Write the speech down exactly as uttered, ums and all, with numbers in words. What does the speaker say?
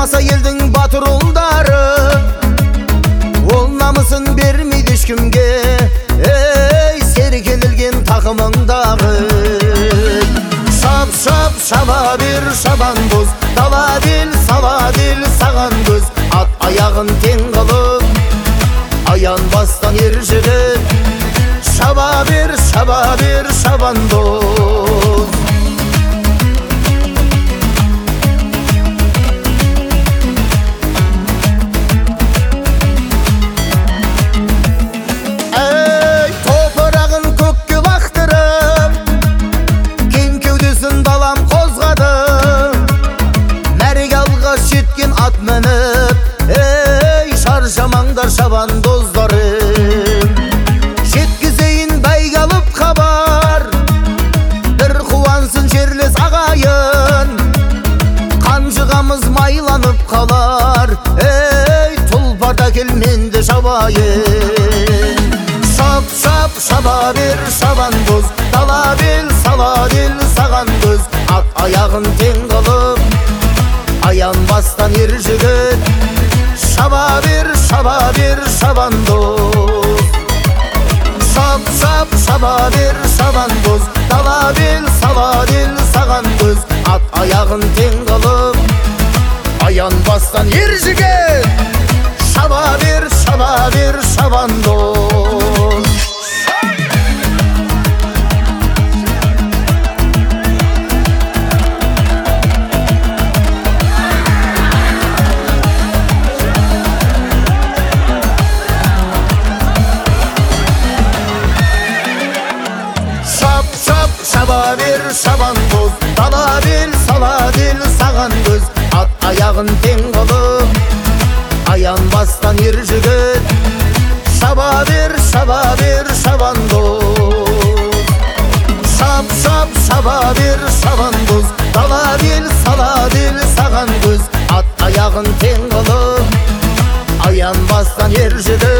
Аса елдің батыр ұлдары, ол намысын бермейді ешкімге. Ей, серкелілген тақымыңдағы. Шап, шап, шаба бер шабан боз, дала бел, сала бел саған көз. Ат аяғын тең қылып, аянбастан ер жігіт. Шаба бер, шаба бер шабан боз. Ей, топырағын көкке лақтырып, кең кеудесін далам қозғады. Мәреге алғаш жеткен ат мініп, ей, шаршамаңдар шабан доздары. Жеткізейін бәйге алып хабар, бір қуансын жерлес ағайын. Қанжығамыз майланып қалар, ей, тұлпарда келменді шабайын. Шап, шап, шаба бер шабан боз, дала бел, сала бел саған көз. Ат аяғын тең қылып, аянбастан ер жігіт. Шаба бер, шаба бер шабан боз. Шап, шап, шаба бер шабан боз, дала бел, сала бел саған көз. Ат аяғын тең қылып, аянбастан ер жігіт. Шаба бер, шаба бер шабан боз. Шап, шап, шаба бер шабан боз, дала бел, сала бел саған көз. Ат аяғын тең қылып, аянбастан ер жігіт. Шаба бер, шаба бер шабан боз. Шап, шап, шаба бер шабан боз, дала бел, сала бел саған көз. Ат аяғын тең қылып, аянбастан ер жігіт.